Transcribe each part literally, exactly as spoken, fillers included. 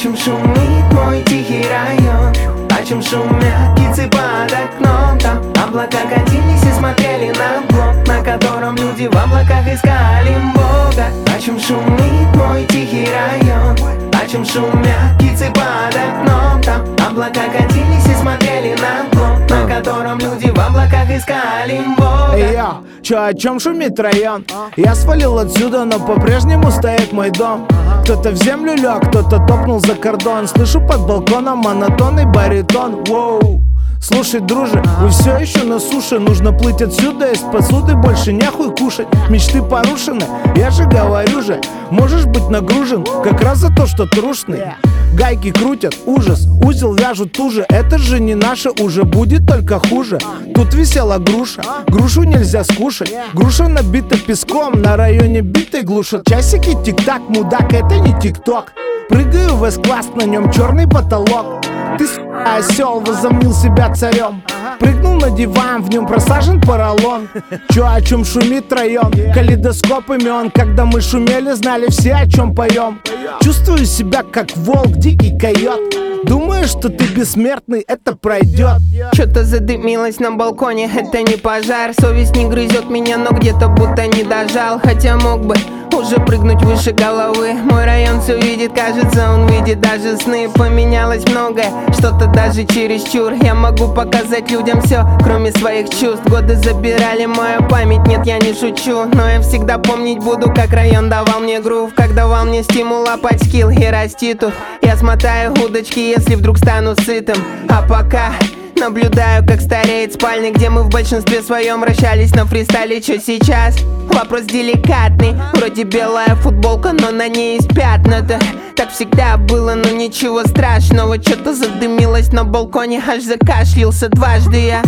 чем шумит мой тихий район? О чем шумят птицы под окном? Там облака катились и смотрели на блок, на котором люди в облаках искали Бога. О чем шумит мой тихий район? О чем шумят птицы под окном? Там облака катились и смотрели на блок, на котором люди в облаках искали Бога. Эй, йо, чё, о чем шумит район? Я свалил отсюда, но по-прежнему стоит мой дом. Кто-то в землю лег, кто-то топнул за кордон. Слышу под балконом монотонный баритон. Воу. Слушай, друже, вы все еще на суше. Нужно плыть отсюда из посуды, больше нехуй кушать. Мечты порушены, я же говорю же. Можешь быть нагружен, как раз за то, что трушный. Гайки крутят, ужас, узел вяжут туже. Это же не наше, уже будет только хуже. Тут висела груша, грушу нельзя скушать. Груша набита песком, на районе битой глушат. Часики тик-так, мудак, это не тик-ток. Прыгаю в эс-класс, на нем черный потолок. Ты, сука, осел, возомнил себя царем. Прыгнул на диван, в нем просажен поролон. Чё, о чем шумит район? Калейдоскоп имен. Когда мы шумели, знали все, о чем поем. Чувствую себя как волк, дикий койот. Думаешь, что ты бессмертный, это пройдет. Что-то задымилось на балконе, это не пожар. Совесть не грызет меня, но где-то будто не дожал. Хотя мог бы уже прыгнуть выше головы. Мой район все видит, кажется, он видит даже сны. Поменялось многое, что-то даже чересчур. Я могу показать людям все, кроме своих чувств. Годы забирали мою память, нет, я не шучу. Но я всегда помнить буду, как район давал мне грув, как давал мне стимул лапать скилл и расти тут. Я смотаю удочки, если вдруг стану сытым. А пока наблюдаю, как стареет спальня, где мы в большинстве своем вращались на фристайле. Чё сейчас? Вопрос деликатный. Вроде белая футболка, но на ней есть пятна-то. Так всегда было, но ничего страшного. Чё-то задымилось на балконе, аж закашлялся дважды я.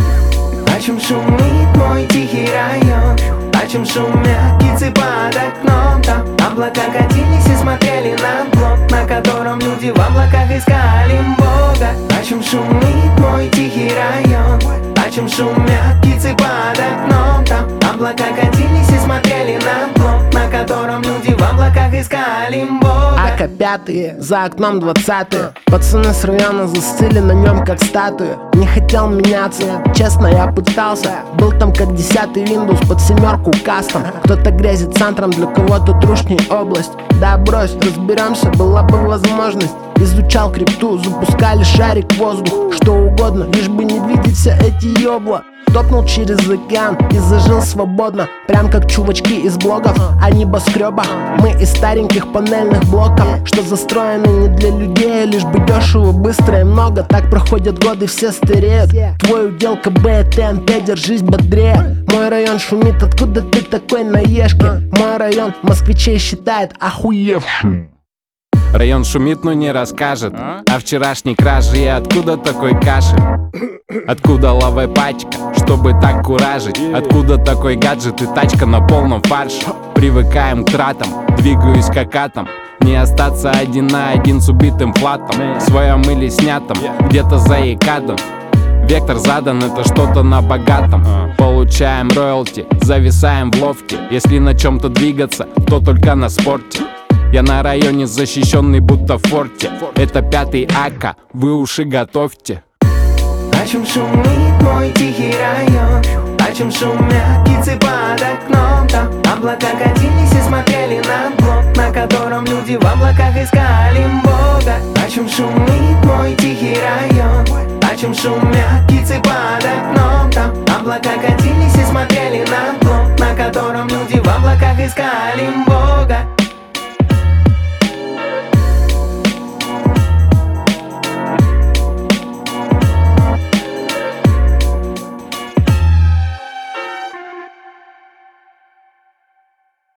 О чем шумит мой тихий район? О чем шумят птицы под окном? Там облака катились и смотрели на блок, на котором люди в облаках искали Бога. О чем шумит мой тихий район? О чем шумят птицы под окном? Там облака катились и смотрели на блок, на котором люди в облаках искали Бога. АК пятые, за окном двадцатые. Пацаны с района застыли на нем как статуи. Не хотел меняться, честно я пытался. Был там как десятый Windows под семерку кастом. Кто-то грезит центром, для кого-то трушней область. Да брось, разберемся, была бы возможность. Изучал крипту, запускали шарик в воздух. Что угодно, лишь бы не видеть все эти ёбла. Топнул через океан и зажил свободно. Прям как чувачки из блогов о небоскребах. Мы из стареньких панельных блоков, что застроены не для людей, лишь бы дешево, быстро и много. Так проходят годы, все стареют. Твой удел КБ, ТНТ, держись бодрее. Мой район шумит, откуда ты такой наешки? Мой район москвичей считает охуевшим. Район шумит, но не расскажет о вчерашней краже. И откуда такой кашель? Откуда лавая пачка, чтобы так куражить? Откуда такой гаджет и тачка на полном фарше? Привыкаем к тратам, двигаюсь как атом. Не остаться один на один с убитым флатом, в своем или снятом, где-то за екадом. Вектор задан, это что-то на богатом. Получаем роялти, зависаем в лофте. Если на чем-то двигаться, то только на спорте. Я на районе защищенный, будто в форте. Это пятый АК, вы уши готовьте. О чем шумит мой тихий район? О чем шумят птицы под окном? Там облака катились и смотрели на блок, на котором люди в облаках искали Бога. О чем шумит мой тихий район? О чем шумят птицы под окном? Там облака катились